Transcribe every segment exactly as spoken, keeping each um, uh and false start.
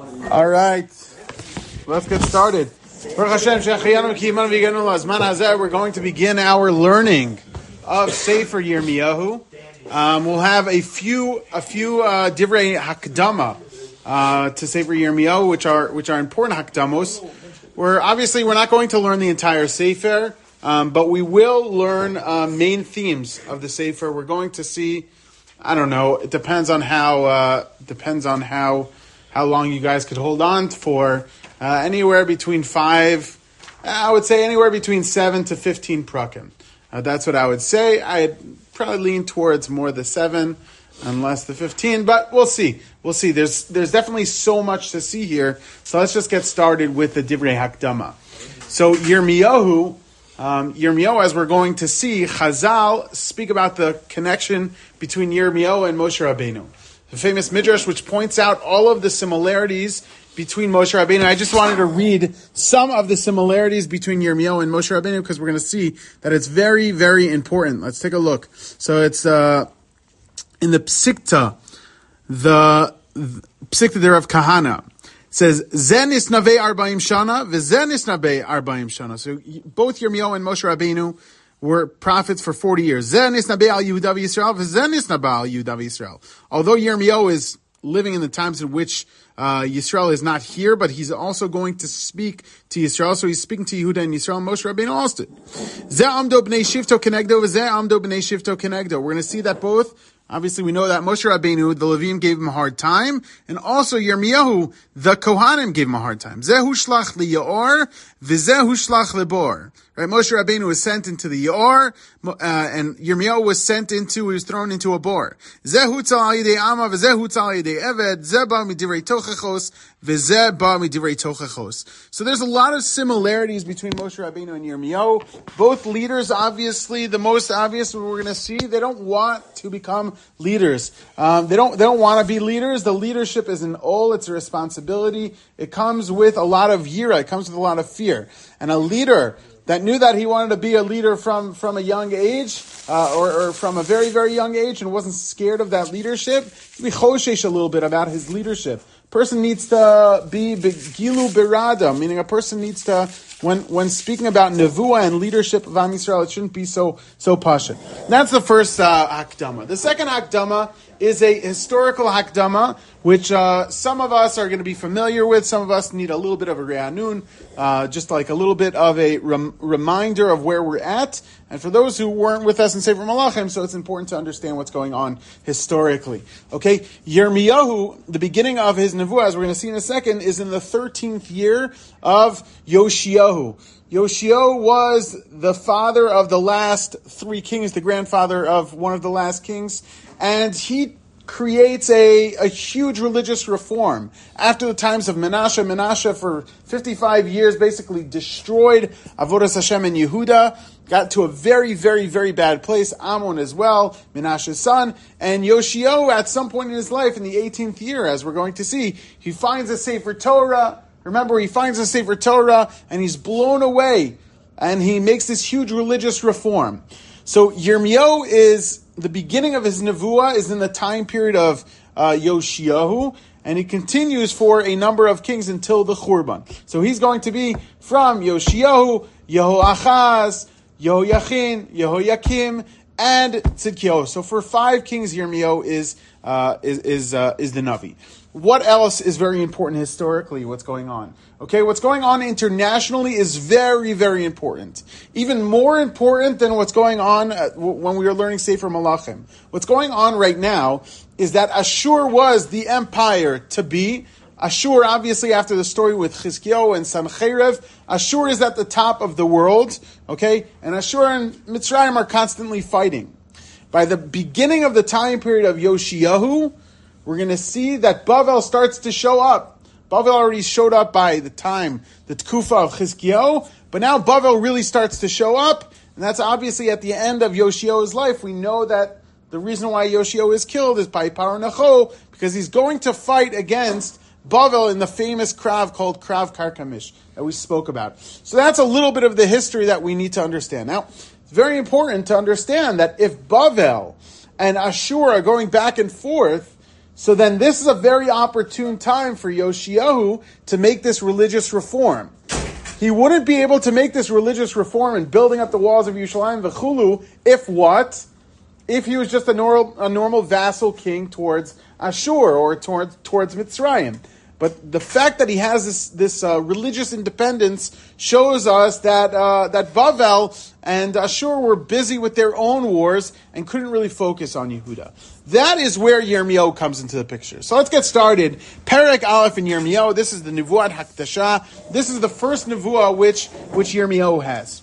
All right, let's get started. We're going to begin our learning of Sefer Yirmiyahu. Um, we'll have a few, a few uh, divrei hakdama uh, to Sefer Yirmiyahu, which are which are important hakdamos. We're obviously we're not going to learn the entire Sefer, um, but we will learn uh, main themes of the Sefer. We're going to see. I don't know. It depends on how uh, depends on how how long you guys could hold on for. Uh, anywhere between five, I would say anywhere between seven to fifteen prakim. Uh, that's what I would say. I'd probably lean towards more the seven, and less the fifteen. But we'll see. We'll see. There's there's definitely so much to see here. So let's just get started with the divrei hakdama. So Yirmiyahu. Um, Yirmiyahu, as we're going to see, Chazal speak about the connection between Yirmiyahu and Moshe Rabbeinu. The famous midrash which points out all of the similarities between Moshe Rabbeinu. I just wanted to read some of the similarities between Yirmiyahu and Moshe Rabbeinu because we're going to see that it's very, very important. Let's take a look. So it's uh, in the Psikta, the, the Psikta there of Kahana. It says, Zen is navei arba'im shana, v'zen is navei arba'im shana. So both Yirmiyahu and Moshe Rabbeinu were prophets for forty years. Zen is navei al Yehuda v'Yisrael, v'zen is navei al Yehuda v'Yisrael. Although Yirmiyahu is living in the times in which uh, Yisrael is not here, but he's also going to speak to Yisrael. So he's speaking to Yehuda and Yisrael, and Moshe Rabbeinu also did. Ze amdo b'nei shifto kenegdo, v'ze amdo b'nei shifto kenegdo. We're going to see that both. Obviously, we know that Moshe Rabbeinu, the Levim, gave him a hard time, and also Yirmiyahu, the Kohanim, gave him a hard time. Zehu shlach li Yaor, v'zehu shlach lebor. Right? Moshe Rabbeinu was sent into the Yaor, uh, and Yirmiyahu was sent into, he was thrown into a bor. Zehu tzal al yidei Amma, v'zehu tzal al yidei Eved, ze ba midivrei tochachos, v'ze ba midivrei tochachos. So there's a lot of similarities between Moshe Rabbeinu and Yirmiyahu. Both leaders, obviously, the most obvious we're going to see, they don't want to become leaders. Um, they don't. They don't want to be leaders. The leadership is an all. It's a responsibility. It comes with a lot of yira. It comes with a lot of fear. And a leader that knew that he wanted to be a leader from from a young age, uh, or, or from a very very young age, and wasn't scared of that leadership, be choshesh a little bit about his leadership. Person needs to be gilu berada, meaning a person needs to, when when speaking about nevuah and leadership of Am Yisrael, it shouldn't be so so pasha. That's the first uh, hakdama. The second hakdama is a historical hakdama, which uh, some of us are going to be familiar with. Some of us need a little bit of a re'anun, uh, just like a little bit of a rem- reminder of where we're at. And for those who weren't with us in Sefer Malachim, so it's important to understand what's going on historically. Okay, Yirmiyahu, the beginning of his nevuah, as we're going to see in a second, is in the thirteenth year of Yoshiyahu. Yoshiyahu was the father of the last three kings, the grandfather of one of the last kings, and he creates a, a huge religious reform. After the times of Menashe, Menashe for fifty-five years basically destroyed Avodas Hashem in Yehuda, got to a very, very, very bad place. Ammon as well, Menashe's son. And Yoshiyahu, at some point in his life, in the eighteenth year, as we're going to see, he finds a Sefer Torah. Remember, he finds a Sefer Torah, and he's blown away. And he makes this huge religious reform. So Yirmiyahu is, the beginning of his nevuah is in the time period of uh, Yoshiyahu, and he continues for a number of kings until the Churban. So he's going to be from Yoshiyahu, Yehoachaz, Yehoiachin, Yehoiakim, and Tzidkiyahu. So for five kings, Yirmiyahu is uh, is is, uh, is the Navi. What else is very important historically? What's going on? Okay, what's going on internationally is very, very important. Even more important than what's going on when we were learning Sefer Malachim. What's going on right now is that Ashur was the empire to be. Ashur, obviously, after the story with Chizkiyahu and Sancheiriv, Ashur is at the top of the world, okay? And Ashur and Mitzrayim are constantly fighting. By the beginning of the time period of Yoshiyahu, we're going to see that Bavel starts to show up. Bavel already showed up by the time, the Tkufa of Chizkiyahu, but now Bavel really starts to show up, and that's obviously at the end of Yoshiyahu's life. We know that the reason why Yoshiyahu is killed is by Paro Necho, because he's going to fight against Bavel in the famous Krav called Krav Karkamish that we spoke about. So that's a little bit of the history that we need to understand. Now, it's very important to understand that if Bavel and Ashur are going back and forth, So then this is a very opportune time for Yoshiyahu to make this religious reform. He wouldn't be able to make this religious reform and building up the walls of Yerushalayim v'chulu if what? If he was just a normal, a normal vassal king towards Ashur or towards, towards Mitzrayim. But the fact that he has this, this uh, religious independence shows us that uh, that Bavel and Ashur were busy with their own wars and couldn't really focus on Yehuda. That is where Yirmiyahu comes into the picture. So let's get started. Perek Aleph in Yirmiyahu. This is the Nevuat Hakdasha. This is the first Nevuah which which Yirmiyahu has.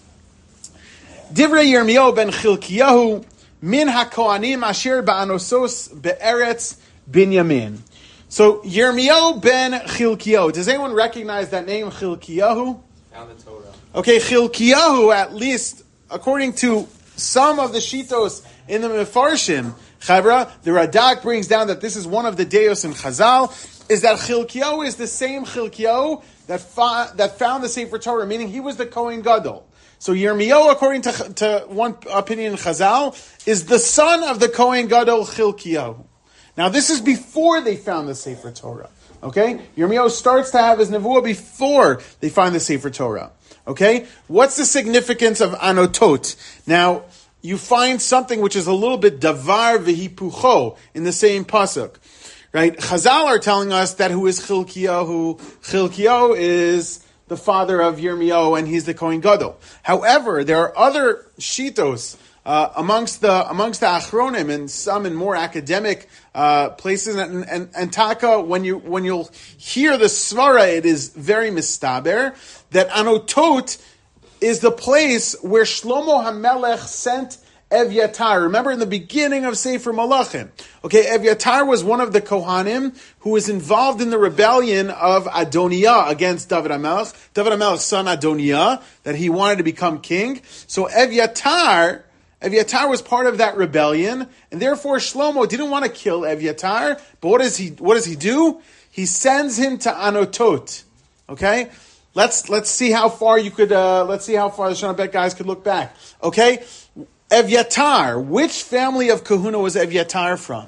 Divrei Yirmiyahu ben Chilkiyahu min haKohanim asher ba'anosos be'eretz Binyamin. So, Yirmiyahu ben Chilkiyahu. Does anyone recognize that name, Chilkiyahu? Found the Torah. Okay, Chilkiyahu, at least, according to some of the Shitos in the Mefarshim, Chavra, the Radak brings down that this is one of the Deos in Chazal, is that Chilkiyahu is the same Chilkiyahu that, fa- that found the Sefer Torah, meaning he was the Kohen Gadol. So Yirmiyahu, according to, to one opinion in Chazal, is the son of the Kohen Gadol Chilkiyahu. Now, this is before they found the Sefer Torah. Okay? Yirmiyahu starts to have his nevuah before they find the Sefer Torah. Okay? What's the significance of anotot? Now, you find something which is a little bit davar v'hipucho in the same pasuk. Right? Chazal are telling us that who is Chilkiyahu? Chilkiyahu is the father of Yirmiyahu, and he's the Kohen Gadol. However, there are other shitos Uh, amongst the amongst the Achronim and some in more academic uh, places, and, and, and Taka, when you when you'll hear the svara, it is very mistaber that Anotot is the place where Shlomo HaMelech sent Evyatar. Remember in the beginning of Sefer Malachim, okay, Evyatar was one of the Kohanim who was involved in the rebellion of Adoniah against David HaMelech. David HaMelech's son Adoniah, that he wanted to become king. So Evyatar. Evyatar was part of that rebellion, and therefore Shlomo didn't want to kill Evyatar, but what does he what does he do? He sends him to Anotot. Okay? Let's let's see how far you could uh, let's see how far the Shana Bet guys could look back. Okay? Evyatar, which family of Kahuna was Evyatar from?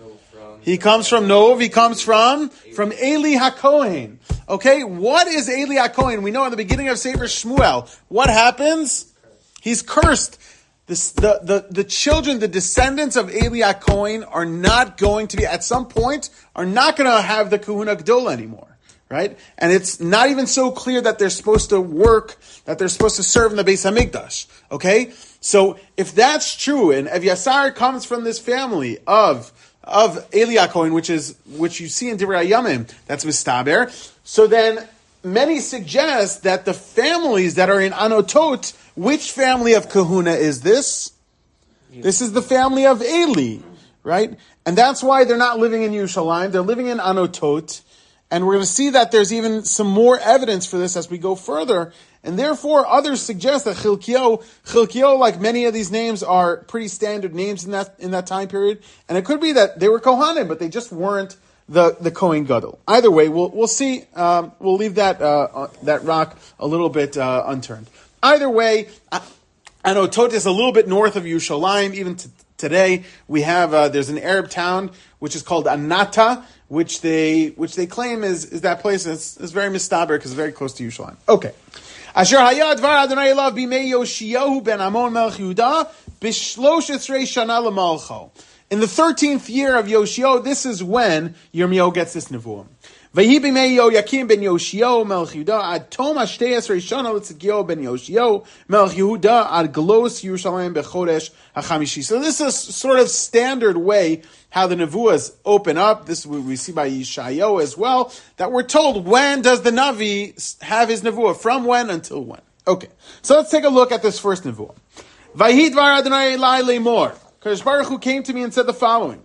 He comes from Nov, he comes from from Eli HaKohen. Okay? What is Eli HaKohen? We know in the beginning of Sefer Shmuel, what happens? He's cursed. This, the, the, the children, the descendants of Eli HaKohen are not going to be, at some point, are not going to have the Kahuna Gdola anymore, right? And it's not even so clear that they're supposed to work, that they're supposed to serve in the Beis HaMikdash, okay? So, if that's true, and Evyasar comes from this family of, of Eli HaKohen, which is, which you see in Divrei Yamim, that's Mistaber, so then, many suggest that the families that are in Anotot, which family of Kahuna is this? This is the family of Eli, right? And that's why they're not living in Yerushalayim. They're living in Anotot. And we're going to see that there's even some more evidence for this as we go further. And therefore, others suggest that Chilkiyahu, Chilkiyahu, like many of these names, are pretty standard names in that in that time period. And it could be that they were Kohanim, but they just weren't the the Kohen Gadol. Either way, we'll we'll see. Um, we'll leave that uh, that rock a little bit uh, unturned. Either way, Anotot is a little bit north of Yerushalayim. Even t- today, we have uh, there's an Arab town which is called Anata, which they which they claim is, is that place. It's, it's very mistaber because it's very close to Yerushalayim. Okay. Asher hayad dvar Adonai elav bimei Yoshiyahu ben Amon melech Yehuda b'shlosh esrei shana l'malcho. In the thirteenth year of Yoshiyahu, this is when Yirmiyahu gets this nevuah. Vayhi b'mei Yoyakim ben Yoshiyahu melech Yehuda ad tom hashtei esrei shana l'tzidkiyahu ben Yoshiyahu melech Yehuda ad glos Yerushalayim b'chodesh hachamishi. So this is sort of standard way how the nevuahs open up. This we see by Yeshayahu as well, that we're told when does the Navi have his nevuah, from when until when. Okay, so let's take a look at this first nevuah. Vayhi dvar Adonai elai lemor. Kadosh Baruch Hu came to me and said the following: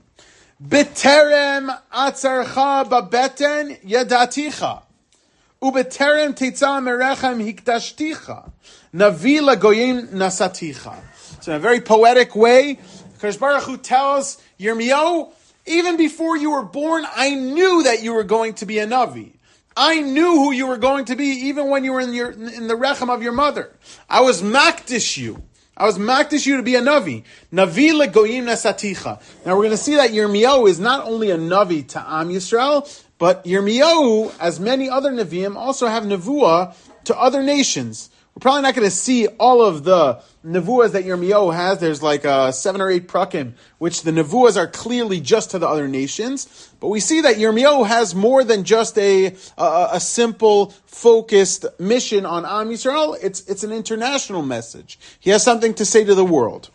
B'terem atzarcha babeten yadaticha, u'b'terem tetzah merechem hikdashticha, navi lagoyim nasaticha. So in a very poetic way, Kadosh Baruch Hu tells Yirmiyahu, even before you were born, I knew that you were going to be a Navi. I knew who you were going to be, even when you were in your in the rechem of your mother. I was makdish you. I was makdish you to be a Navi. Navi legoyim nesaticha. Now we're going to see that Yirmiyahu is not only a Navi to Am Yisrael, but Yirmiyahu, as many other Nevi'im, also have Nevuah to other nations. We're probably not going to see all of the Nevuahs that Yirmiyahu has. There's like uh, seven or eight prakim, which the Nevuahs are clearly just to the other nations. But we see that Yirmiyahu has more than just a a, a simple, focused mission on Am Yisrael. It's, it's an international message. He has something to say to the world.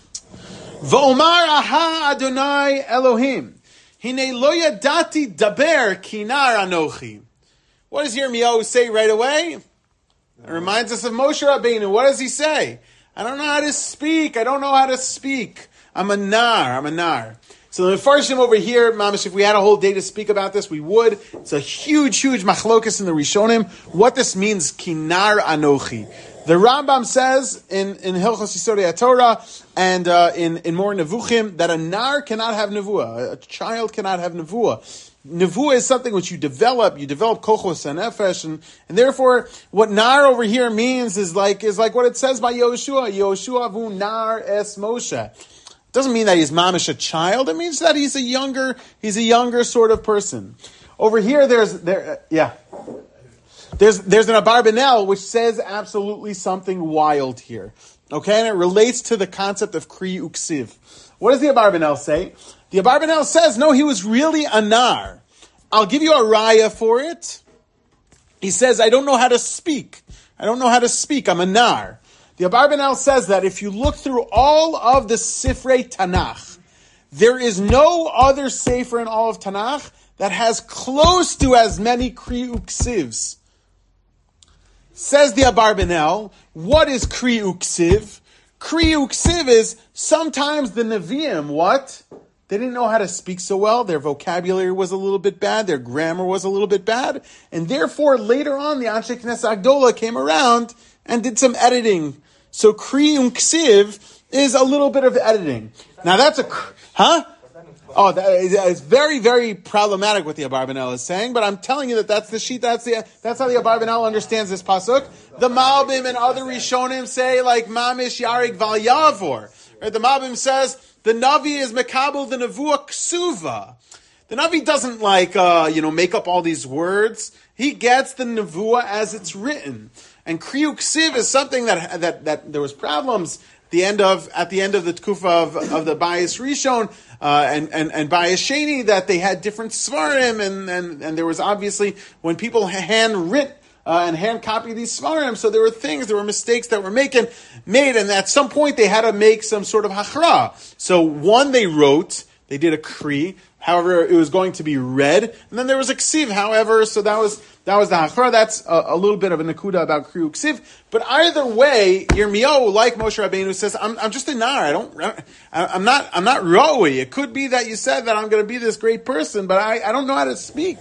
V'omar aha Adonai Elohim. Hine lo yadati daber kinar anochi. What does Yirmiyahu say right away? It reminds us of Moshe Rabbeinu. What does he say? I don't know how to speak. I don't know how to speak. I'm a nar. I'm a nar. So the Mefarshim over here, Mamish, if we had a whole day to speak about this, we would. It's a huge, huge machlokas in the Rishonim. What this means, kinar anochi. The Rambam says in, in Hilchos Yisodei HaTorah and uh, in, in more Nevuchim that a nar cannot have nevuah. A child cannot have nevuah. Nevuah is something which you develop. You develop kochos and nefesh, and, and therefore, what nar over here means is like is like what it says by Yoshua. Yoshua vu nar es Moshe. It doesn't mean that he's mamish a child. It means that he's a younger he's a younger sort of person. Over here, there's there uh, yeah. There's there's an Abarbanel which says absolutely something wild here. Okay, and it relates to the concept of Kri Uksiv. What does the Abarbanel say? The Abarbanel says, no, he was really a nar. I'll give you a raya for it. He says, I don't know how to speak. I don't know how to speak. I'm a nar. The Abarbanel says that if you look through all of the Sifrei Tanakh, there is no other sefer in all of Tanakh that has close to as many Kri Uksivs. Says the Abarbanel, what is Kri Uksiv? Kri Uksiv is sometimes the Nevi'im, what? They didn't know how to speak so well. Their vocabulary was a little bit bad. Their grammar was a little bit bad. And therefore, later on, the Anshe Knesset Agdola came around and did some editing. So Kri Uksiv is a little bit of editing. Now that's a... Huh? Oh, that is, it's very, very problematic what the Abarbanel is saying, but I'm telling you that that's the sheet, that's the, that's how the Abarbanel understands this pasuk. The Malbim and other Rishonim say like Mamish Yarig Val Yavor. Right? The Malbim says the Navi is Mekabel the Nevuah Ksuva. The Navi doesn't like, uh, you know, make up all these words. He gets the Nevuah as it's written. And Kri Uksiv is something that, that, that there was problems the end of at the end of the tkufa of, of the Bayis Rishon uh, and and and Bayis Sheni, that they had different svarim, and, and and there was obviously when people hand writ uh, and hand copy these svarim, so there were things, there were mistakes that were making made, and at some point they had to make some sort of hachra. So one they wrote, they did a kri. However, it was going to be read, and then there was a ksiv. However, so that was that was the hachra. That's a, a little bit of a nakuda about kri ksiv. But either way, Yirmiyahu, like Moshe Rabbeinu, says, "I'm I'm just a nar. I don't. I, I'm not. I'm not roi. It could be that you said that I'm going to be this great person, but I, I don't know how to speak."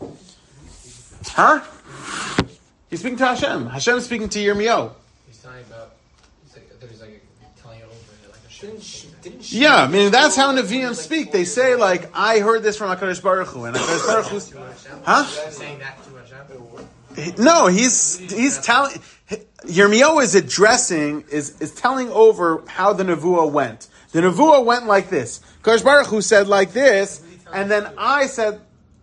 Huh? He's speaking to Hashem. Hashem is speaking to Yirmiyahu. He's talking about. He's like, there's like a, telling it over like a show. Didn't she, didn't she Yeah, I mean that's how Nevi'im speak. They say like, "I heard this from HaKadosh Baruch Hu," and HaKadosh Baruch Hu, huh? Saying that to Hashem. No, he's he's telling. Yirmiyahu is addressing is is telling over how the nevuah went. The nevuah went like this. HaKadosh Baruch Hu said like this, and then I said,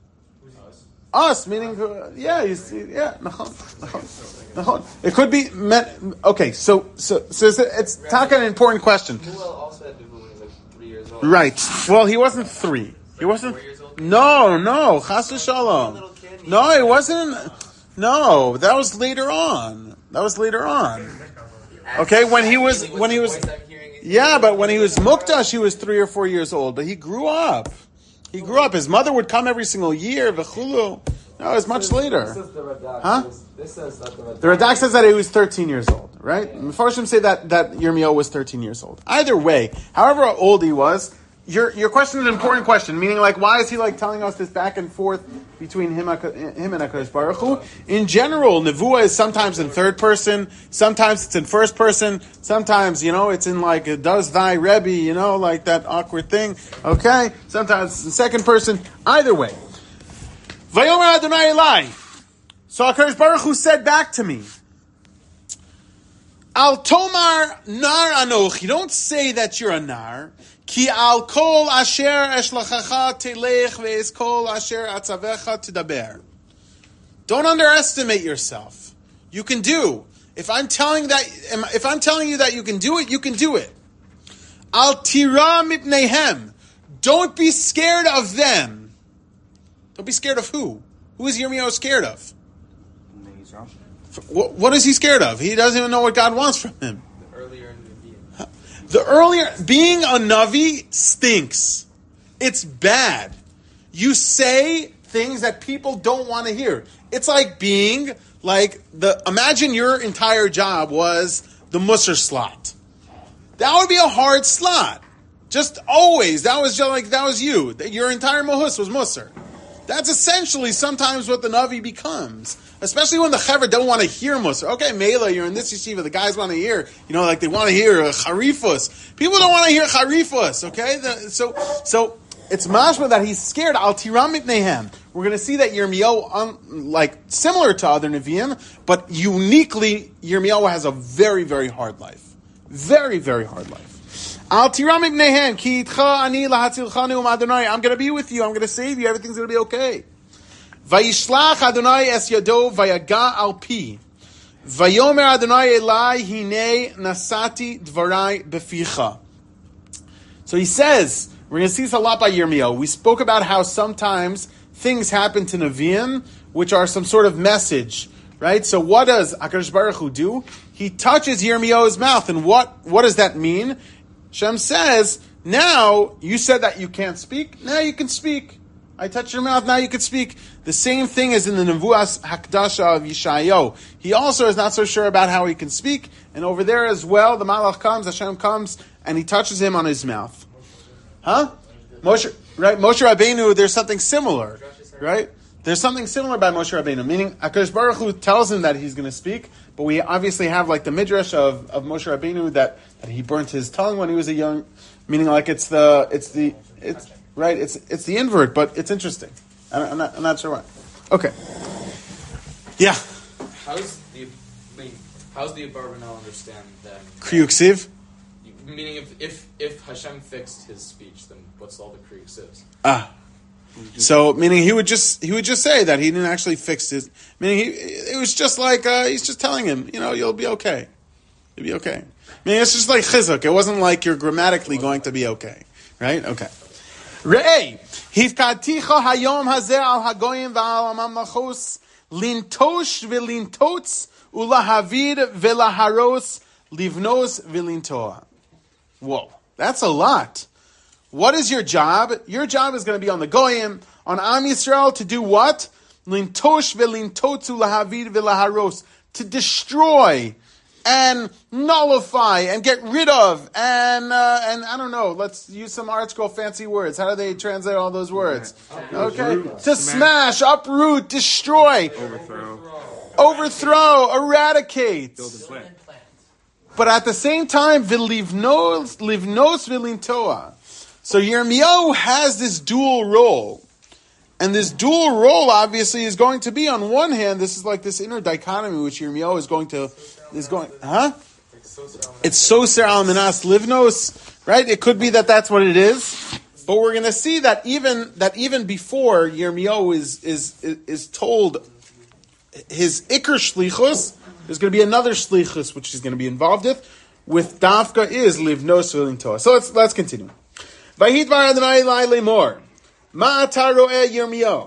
us, meaning uh, yeah, you see, yeah, nachon, nachon, nachon. It could be meant. Okay, so so so it's, it's talking an important question. also had nevuah when he was like three years old. Right. Well, he wasn't three. He wasn't. No, no. Chas v'shalom. No, it wasn't. No, that was later on. That was later on. Okay, when he was when he was. Yeah, but when he was mukdash, he was three or four years old. But he grew up. He grew up. His mother would come every single year. V'chulu. No, it was much later. This is the Radak. Huh? This says that the Radak. The Radak says that he was thirteen years old, right? Mefarshim say that, that Yirmiyahu was thirteen years old. Either way, however old he was, your your question is an important question, meaning like, why is he like telling us this back and forth between him, him and HaKadosh Baruch Hu? In general, Nevuah is sometimes in third person, sometimes it's in first person, sometimes, you know, it's in like, does thy Rebbe, you know, like that awkward thing, okay? Sometimes it's in second person. Either way. Vayomer Adonai Elai. So HaKadosh Baruch Hu said back to me, Al tomar nar anochi. Don't say that you're a nar. Ki al kol asher eshlachacha telech ve'es kol asher atzavecha tidaber. Don't underestimate yourself. You can do. If I'm telling that, if I'm telling you that you can do it, you can do it. Al tira mipnehem. Don't be scared of them. Don't be scared of who? Who is Yirmiyahu scared of? What, what is he scared of? He doesn't even know what God wants from him. The earlier in the The earlier, being a Navi stinks. It's bad. You say things that people don't want to hear. It's like being like the, imagine your entire job was the Musser slot. That would be a hard slot. Just always. That was just like, that was you. Your entire Mohus was Musser. That's essentially sometimes what the Navi becomes. Especially when the Chaver don't want to hear Musar. Okay, Mela, you're in this yeshiva, the guys want to hear, you know, like they want to hear uh, Charifus. People don't want to hear Charifus, okay? The, so so it's mashma that he's scared. Al tiram mitnehem. We're going to see that Yirmiyahu, um, like, similar to other Nevi'im, but uniquely, Yirmiyahu has a very, very hard life. Very, very hard life. Al tiram mitnehem, ki itcha ani lahatzilchanu um Adonai. I'm going to be with you. I'm going to save you. Everything's going to be okay. Vayishlach Adonai es yado vayaga al pi. Vayomer Adonai elai hine nasati dvarai beficha. So he says, we're going to see this a lot by Yirmiyahu. We spoke about how sometimes things happen to Nevi'im, which are some sort of message, right? So what does HaKadosh Baruch Hu do? He touches Yirmiyahu's mouth, and what, what does that mean? Shem says, now, you said that you can't speak, now you can speak. I touched your mouth, now you can speak. The same thing as in the Nevuas Hakdasha of Yeshayahu. He also is not so sure about how he can speak, and over there as well, the Malach comes, Hashem comes, and he touches him on his mouth. Huh? Moshe, right? Moshe Rabbeinu, there's something similar, right? There's something similar about Moshe Rabbeinu, meaning HaKadosh Baruch Hu tells him that he's going to speak, but we obviously have like the midrash of, of Moshe Rabbeinu that, that he burnt his tongue when he was a young, meaning like it's the, it's the, it's, right? It's it's the invert, but it's interesting. I'm not, I'm not sure why. Okay. Yeah. How's the, I mean, how's the Abarbanel understand then? Kriyuk Siv? Meaning if, if, if Hashem fixed his speech, then what's all the Kriyuk Sivs? Ah. So, meaning he would just he would just say that he didn't actually fix his. Meaning he it was just like uh, he's just telling him, you know, you'll be okay, you'll be okay. I mean, it's just like chizuk. It wasn't like you're grammatically going to be okay, right? Okay. Re'ei hifkaticha hayom hazeh al hagoyim v'al mamlachos lintosh v'lintotz ulahavid v'laharos livnos v'lintoa. Whoa, that's a lot. What is your job? Your job is going to be on the Goyim, on Am Yisrael, to do what? Lintosh ve'lintotzu lahavid ve'laharos. To destroy and nullify and get rid of and, uh, and I don't know, let's use some art scroll fancy words. How do they translate all those words? Okay. To smash, uproot, destroy, overthrow, overthrow, eradicate. But at the same time, v'livnos, livnos v'lintoa. So Yirmiyahu has this dual role. And this dual role obviously is going to be, on one hand, this is like this inner dichotomy which Yirmiyahu is going to, is going, huh? It's Soser al Minas Livnos, right? It could be that that's what it is. But we're going to see that even, that even before Yirmiyahu is, is, is, is told his Iker Shlichus, there's going to be another Shlichus which he's going to be involved with, with Dafka is Livnos v'lintoa. So let's, let's continue. Vayidvar Adonai Elai lemor, ma'ata ro'eh Yirmiyahu.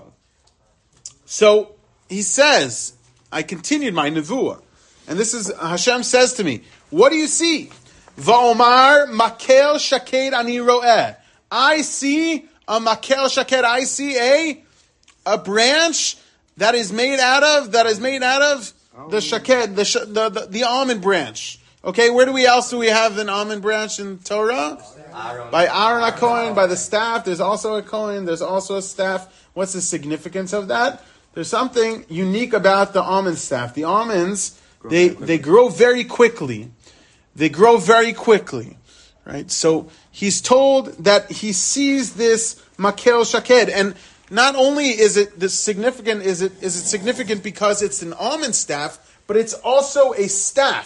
So he says, I continued my nevuah, and this is Hashem says to me, what do you see? Va'omar makel shaked ani ro'eh. I see a makel shaked. I see a a branch that is made out of that is made out of the shaked, the, sh- the the the almond branch. Okay, where do we else do we have an almond branch in Torah? Aaron. By Aaron HaKohen, by the staff. There's also a Kohen. There's also a staff. What's the significance of that? There's something unique about the almond staff. The almonds, grow they they grow very quickly. They grow very quickly, right? So he's told that he sees this makel shaked, and not only is it this significant, is it is it significant because it's an almond staff, but it's also a staff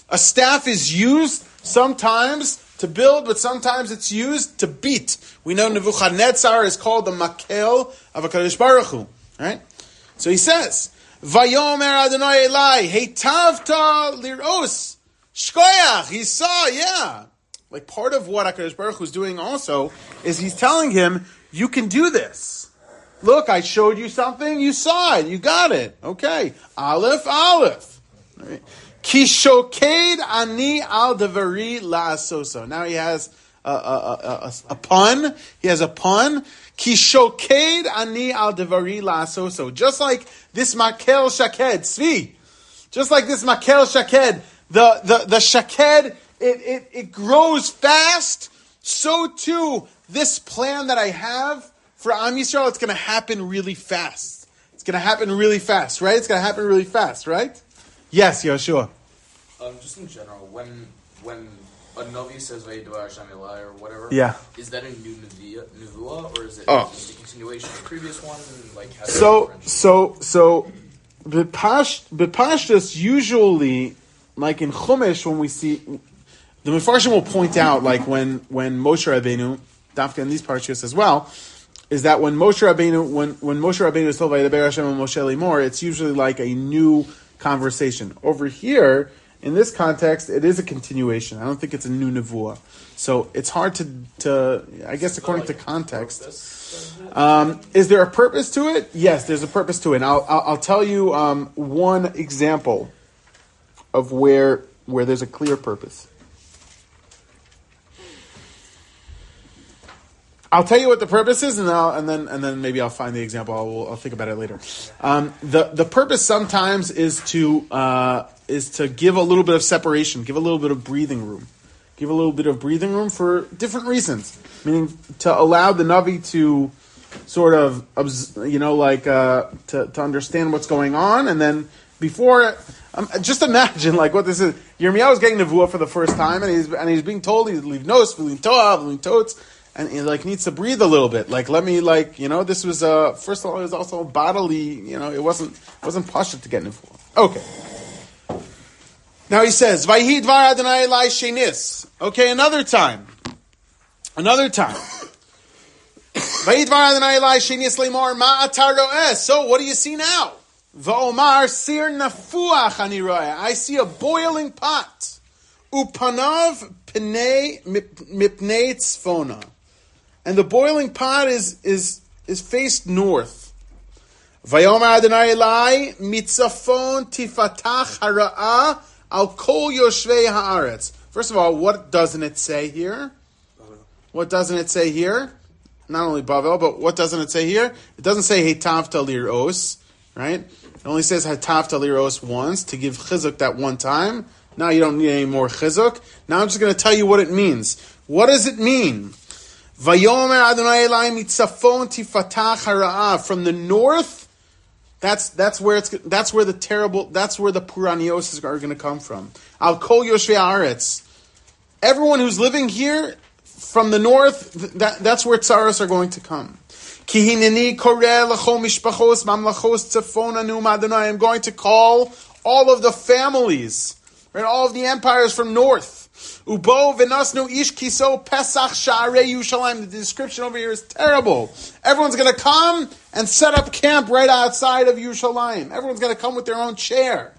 A staff is used sometimes to build, but sometimes it's used to beat. We know Nebuchadnezzar is called the Makel of HaKadosh Baruch Hu. Right? So he says, Vayomer Adonai Elai, Heitavta Liros, Shkoyach. He saw, yeah. Like part of what HaKadosh Baruch Hu is doing also is he's telling him, you can do this. Look, I showed you something, you saw it, you got it. Okay. Aleph, Aleph. Right. Kishoked ani al devari la'asoso. Now he has a, a, a, a, a pun. He has a pun. Kishoked ani al devari la'asoso. Just like this makel shaked, Tzvi. Just like this makel shaked. The, the, the shaked, it, it, it grows fast. So too, this plan that I have for Am Yisrael, it's going to happen really fast. It's going to happen really fast, right? It's going to happen really fast, right? Yes, Yoshua. Um, just in general, when when a Navi says Vayidvar Hashem Elai or whatever, yeah. is that a new Nevuah, or is it oh. just a continuation of the previous one? And like has so, so, so, B'pash, B'pashtus usually, like in Chumash, when we see, the Mefarshim will point out, like when, when Moshe Rabbeinu, Dafka in these parshas as well, is that when Moshe Rabbeinu, when, when Moshe Rabbeinu is told Vayidvar Hashem and Moshe Limor, it's usually like a new conversation. Over here, in this context, it is a continuation. I don't think it's a new nevuah. So it's hard to, to I guess, according to context. Um, is there a purpose to it? Yes, there's a purpose to it. And I'll, I'll, I'll tell you um, one example of where where there's a clear purpose. I'll tell you what the purpose is, and I'll, and then and then maybe I'll find the example. I'll, I'll think about it later. Um, the the purpose sometimes is to uh, is to give a little bit of separation, give a little bit of breathing room, give a little bit of breathing room for different reasons. Meaning to allow the Navi to sort of, you know, like uh, to to understand what's going on, and then before, um, just imagine like what this is. Yirmiyahu is getting nevuah for the first time, and he's and he's being told he's leave nos, v'lin toah, v'lin tots. And he like needs to breathe a little bit. Like let me like you know this was uh first of all it was also bodily you know it wasn't it wasn't pashut to get nevuah. Okay. Now he says Vayhi dvar Adonai elai shenis. Okay, another time, another time. Vayhi dvar Adonai elai shenis lemor ma atar ro'eh. So what do you see now? Va'omar sir nafuach ani ro'eh. I see a boiling pot. Upanav pnei mipnei tzfona. And the boiling pot is is is faced north. Vayomer Adonai Elai mitzafon tifatach hara'ah al kol yoshvei haaretz. First of all, what doesn't it say here? What doesn't it say here? Not only Bavel, but what doesn't it say here? It doesn't say Hetavta liros, right? It only says Hetavta liros once to give chizuk that one time. Now you don't need any more chizuk. Now I'm just going to tell you what it means. What does it mean? Vayomer Adonai Elai mitzafon tifatach hara'ah. From the north, that's that's where it's that's where the terrible that's where the puranios are going to come from. Al kol yoshvei haaretz. Everyone who's living here from the north, that, that's where tsaros are going to come. Ki hineni koreh l'chol mishpachos mamlachos tzafon anu Adonai. I'm going to call all of the families, right, all of the empires from north. Ubo v'nasnu ish kiso pesach sha'arei Yerushalayim. The description over here is terrible. Everyone's going to come and set up camp right outside of Yerushalayim. Everyone's going to come with their own chair.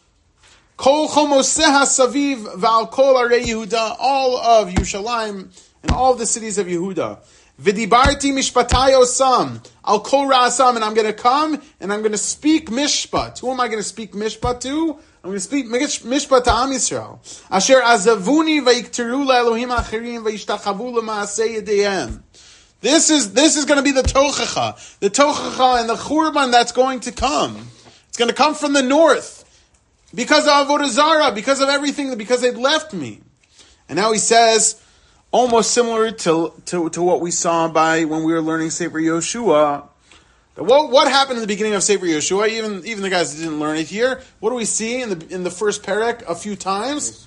Kol chomoseha saviv v'al kol arei Yehuda. All of Yerushalayim and all of the cities of Yehuda. V'dibarti mishpatai osam al kol ra'asam. And I'm going to come and I'm going to speak mishpat. Who am I going to speak mishpat to? I'm going to speak mishpat to Am Yisrael. Asher azavuni vayikteru la'elohim achirim vayishtachavu l'maaseh yedeihem. This is this is going to be the tochacha, the tochacha and the churban that's going to come. It's going to come from the north because of avodah zarah, because of everything, because they've left me. And now he says, almost similar to to, to what we saw by when we were learning Sefer Yoshua. What what happened in the beginning of Sefer Yoshua? Even even the guys that didn't learn it here. What do we see in the in the first perek a few times?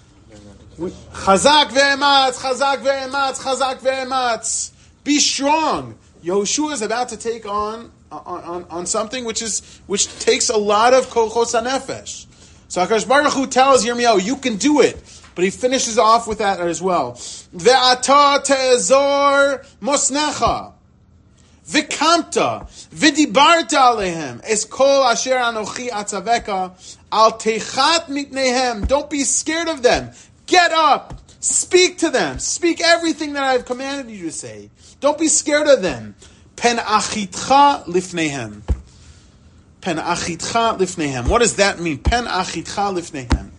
Chazak ve'ematz, chazak ve'ematz, chazak ve'ematz. Be strong. Yoshua is about to take on on, on on something which is which takes a lot of kochos hanefesh. So HaKadosh Baruch Hu tells Yirmiyahu, you can do it. But he finishes off with that as well. Ve'ata te'ezor mosnecha. V'kamta. V'dibarta alehem. Es kol asher anochi atzaveka. Al teichat mitnehem. Don't be scared of them. Get up. Speak to them. Speak everything that I have commanded you to say. Don't be scared of them. Pen achitcha lifnehem. Pen achitcha lifnehem. What does that mean? Pen achitcha lifnehem.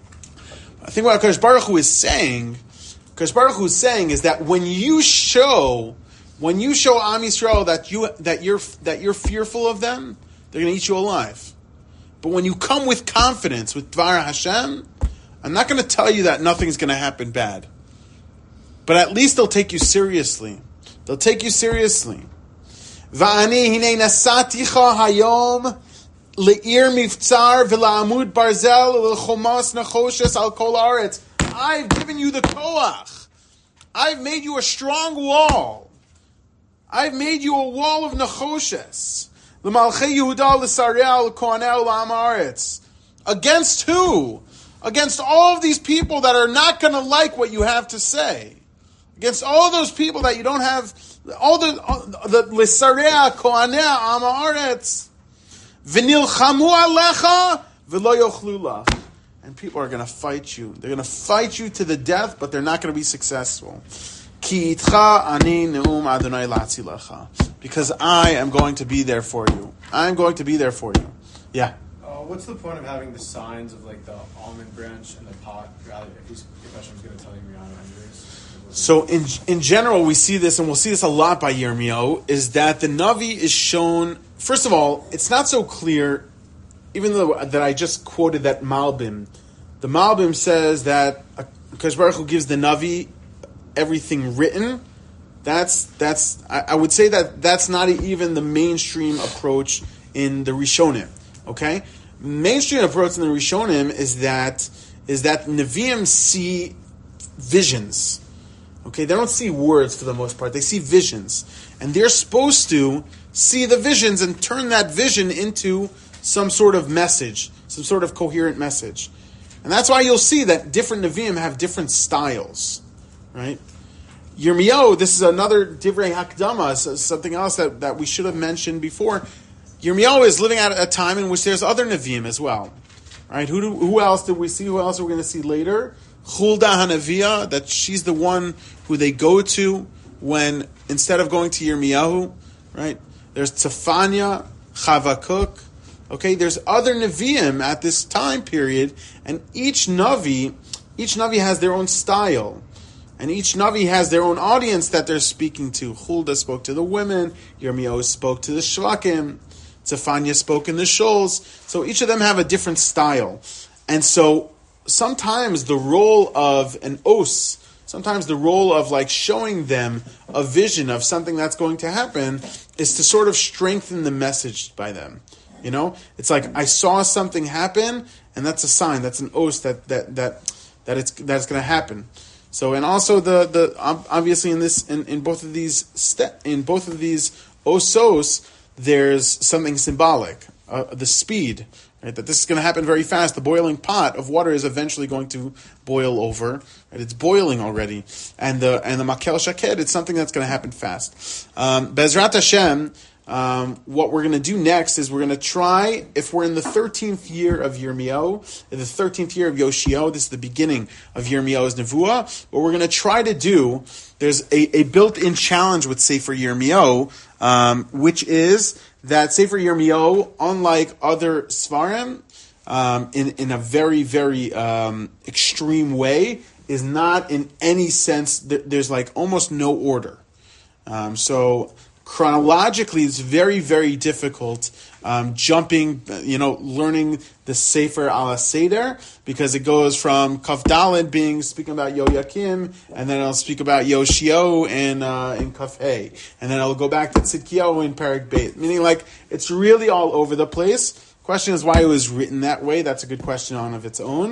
I think what HaKadosh Baruch Hu is saying, HaKadosh Baruch Hu is saying is that when you show, when you show Am Yisrael that you that you're that you're fearful of them, they're going to eat you alive. But when you come with confidence with Dvar Hashem, I'm not going to tell you that nothing's going to happen bad, but at least they'll take you seriously. They'll take you seriously. Va'ani hinei nasaticha hayom le'ir mivtzar v'la'amud barzel l'chomas nachoshes al kol haaretz. I've given you the koach. I've made you a strong wall. I've made you a wall of nachoshes. L'malchei Yehuda l'sarei l'kohanei l'am haaretz. Against who? Against all of these people that are not going to like what you have to say. Against all those people that you don't have, all the the l'sarei kohanei am haaretz. V'nilchamu alecha v'lo yochlu lach. And people are going to fight you. They're going to fight you to the death, but they're not going to be successful. Ki itcha ani neum Adonai latzilecha. Because I am going to be there for you. I am going to be there for you. Yeah. Uh, what's the point of having the signs of like the almond branch and the pot? Rather, if he's if Hashem's going to tell you Rihanna anyways. So in in general, we see this, and we'll see this a lot by Yirmiyahu, is that the Navi is shown. First of all, it's not so clear. Even though that I just quoted that Malbim, the Malbim says that HaKadosh Baruch Hu gives the Navi everything written. That's that's I, I would say that that's not even the mainstream approach in the Rishonim. Okay, mainstream approach in the Rishonim is that is that Nevi'im see visions. Okay, they don't see words for the most part. They see visions, and they're supposed to see the visions and turn that vision into some sort of message, some sort of coherent message. And that's why you'll see that different Nevi'im have different styles, right? Yirmiyahu, this is another Divrei Hakdama, something else that, that we should have mentioned before. Yirmiyahu is living at a time in which there's other Nevi'im as well, right? Who do, who else did we see? Who else are we going to see later? Hulda Hanaviya, that she's the one who they go to when, instead of going to Yirmiyahu, right? There's Tzefanya, Chavakuk. Okay, there's other Nevi'im at this time period, and each Navi, each Navi has their own style, and each Navi has their own audience that they're speaking to. Hulda spoke to the women, Yirmiyahu spoke to the Shvakim, Tzefanya spoke in the Shuls, so each of them have a different style. And so sometimes the role of an os, sometimes the role of like showing them a vision of something that's going to happen is to sort of strengthen the message by them. You know, it's like I saw something happen, and that's a sign. That's an os that that that that it's that's going to happen. So, and also the the obviously in this in, in both of these ste- in both of these osos, there's something symbolic. Uh, the speed, right? That this is going to happen very fast. The boiling pot of water is eventually going to boil over. Right? It's boiling already, and the and the makel shaked. It's something that's going to happen fast. Um, Bezrat Hashem. Um, what we're going to do next is we're going to try, if we're in the thirteenth year of Yirmiyahu, in the thirteenth year of Yoshio, this is the beginning of Yirmiyahu's Nevuah, what we're going to try to do, there's a, a built-in challenge with Sefer Yirmiyahu, um, which is that Sefer Yirmiyahu, unlike other Svarim, um, in, in a very, very um, extreme way, is not in any sense, there's like almost no order. Um, so... Chronologically, it's very, very difficult um, jumping, you know, learning the Sefer Al Seder, because it goes from Kaf Daled being speaking about Yoyakim, and then it'll speak about Yoshio in uh, in Kaf Hey, and then it'll go back to Tzidkiyahu in Perek Beit. Meaning, like, it's really all over the place. Question is why it was written that way. That's a good question on of its own.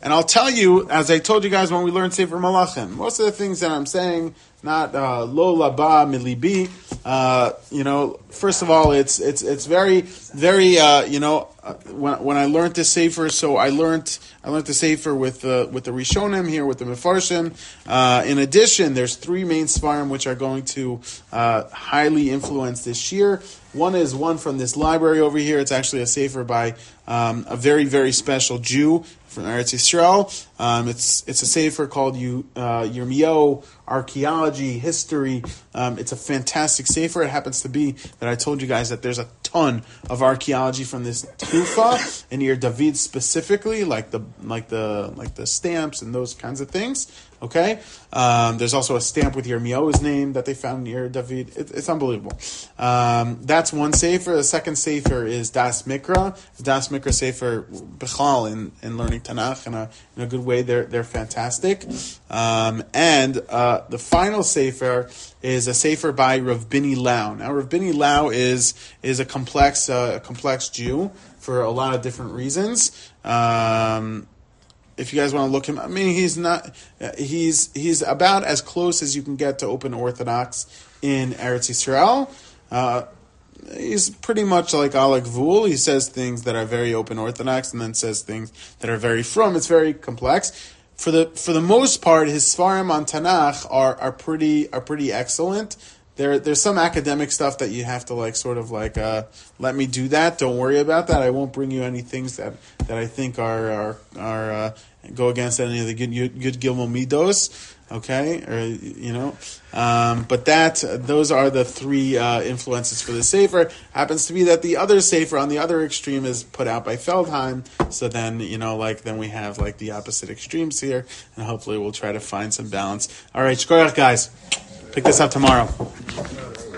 and I'll tell you, as I told you guys when we learned Sefer Malachim, most of the things that I'm saying, not uh, lo laba milibi. Uh, you know, first of all, it's it's it's very very uh, you know uh, when when I learned this Sefer, so I learned I learned the Sefer with the with the Rishonim here with the Mefarshim. Uh, in addition, there's three main Sfarim which are going to uh, highly influence this year. One is one from this library over here. It's actually a Sefer by um, a very very special Jew from Eretz Yisrael. Um, it's it's a sefer called you uh, Yirmiyahu, Archaeology, History. Um, it's a fantastic sefer. It happens to be that I told you guys that there's a ton of archaeology from this Tufa and Ir David specifically, like the like the like the stamps and those kinds of things. Okay, um, there's also a stamp with Yirmiyahu's name that they found near David. It, it's unbelievable. Um, that's one sefer. The second sefer is Das Mikra. Das Mikra sefer b'chal in, in learning Tanakh in a in a good way. They're they're fantastic. Um, and uh, the final sefer is a sefer by Rav Bini Lau. Now Rav Bini Lau is is a complex uh, a complex Jew for a lot of different reasons. Um, If you guys want to look him, I mean, he's not. He's he's about as close as you can get to open Orthodox in Eretz Yisrael. Uh, he's pretty much like Alec Vul. He says things that are very open Orthodox, and then says things that are very from. It's very complex. For the for the most part, his Sfarim on Tanakh are are pretty are pretty excellent. There, there's some academic stuff that you have to like, sort of like, uh, let me do that. Don't worry about that. I won't bring you any things that, that I think are are, are uh, go against any of the good good Gilmo Midos. Okay, or you know, um, but that those are the three uh, influences for the sefer. Happens to be that the other sefer on the other extreme is put out by Feldheim. So then you know, like then we have like the opposite extremes here, and hopefully we'll try to find some balance. All right, shkoyach guys. Pick this up tomorrow.